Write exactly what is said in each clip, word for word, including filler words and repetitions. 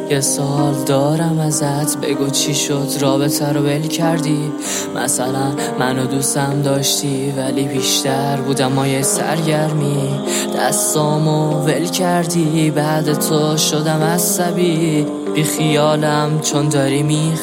یه سال دارم ازت، بگو چی شد رابطه رو ول کردی؟ مثلا منو دوستم داشتی ولی بیشتر بودم مایه سرگرمی، دستامو ول کردی، بعد تو شدم عصبی، بی خیالم چون داری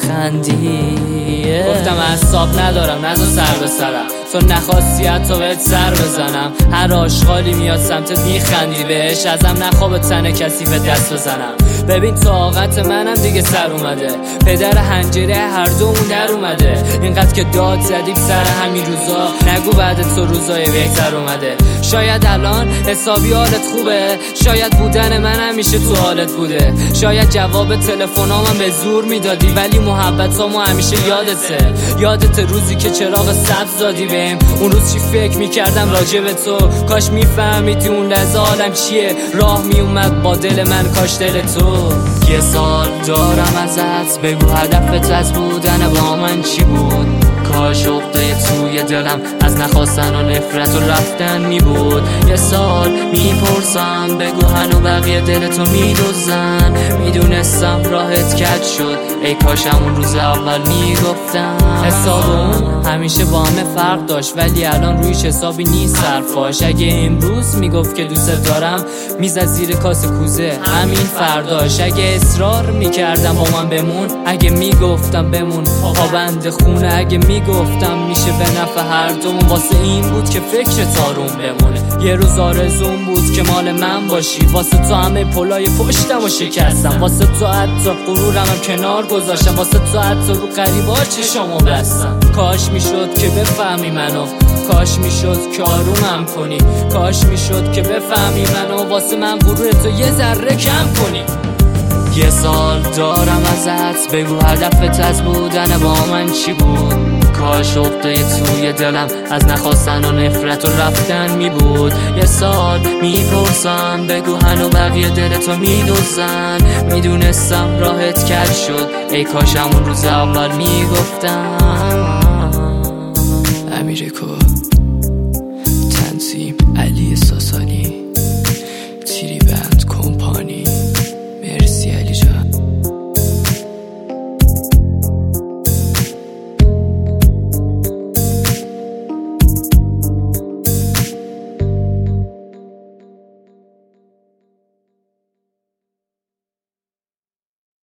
میخندی. گفتم اعصاب ندارم نذار سر به سرم، تو نخواستی حتی بهت سر بزنم، هر آشغالی میاد سمتت میخندی بهش، ازم نخواه تن کسی به دست بزنم. ببین طاقت منم دیگه سر اومده، پدر حنجره هر دومون در اومده، اینقدر که داد زدیم سر همین روزا، نگو بعد تو روزای بهتر اومده. شاید الان حسابی حالت خوبه، شاید بودن من همیشه تو حالت بوده، شاید جواب تلفنامم به زور میدادی ولی محبتامو همیشه یادته. یادت روزی که چراغ سبز دادی بهم، اون روز چی فکر میکردم راجع به تو، کاش میفهمیدی اون لحظه حالم چیه، راه میومد با دل من کاش دل تو. یه سال دارم ازت، بگو هدفت از بودن با من چی بود؟ کاش عقده توی دلم از نخواستن و نفرت و رفتن می بود. یه سال میپرسم بگو هنو بقیه دلتو میدوزن، میدونستم راحت کج شد، ای کاش همون روز اول میگفتم. حسابمون همیشه با همه فرق داشت ولی الان رویش حسابی نیست صرفاش. اگه امروز میگفت که دوست دارم میزد زیر کاس کوزه همین فرداش، اگه اصرار میکردم با من بمون، اگه میگفتم بمون پابند خونه، اگه میگفتم میشه به نفع هر دومون، واسه این بود که فکر تارون بمونه. یه روز آرزون بود که مال من باشی، واسه تو همه پلای پشتم و شکستم، واسه تو حتی غرورم هم کنار گذاشتم، واسه تو حتی رو قریبا چشامو بستم. کاش میشد که بفهمی منو، کاش میشد که آرومم کنی، کاش میشد که بفهمی منو، واسه من غرور تو یه ذره کم کنی. یه سال دارم ازت، بگو هدفت از بودن با من چی بود؟ کاش عقده توی دلم از نخواستن و نفرت و رفتن می بود. یه سال میپرسم بگو هنو بقیه دلتو میدوزن، میدونستم راحت کج شد، ای کاش همون روز اول میگفتم. امیرکو تنظیم علی ساسانی، تیری بند کمپانی.